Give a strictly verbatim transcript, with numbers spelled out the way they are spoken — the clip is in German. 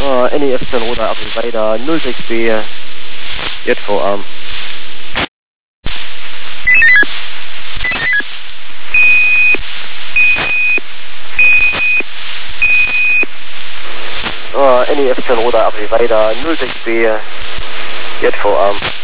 Oh, N E fünfzehn Roter Apfel weiter, null sechs B, J V Arm. Oh, N E fünfzehn Roter Apfel weiter, null sechs B, J V Arm.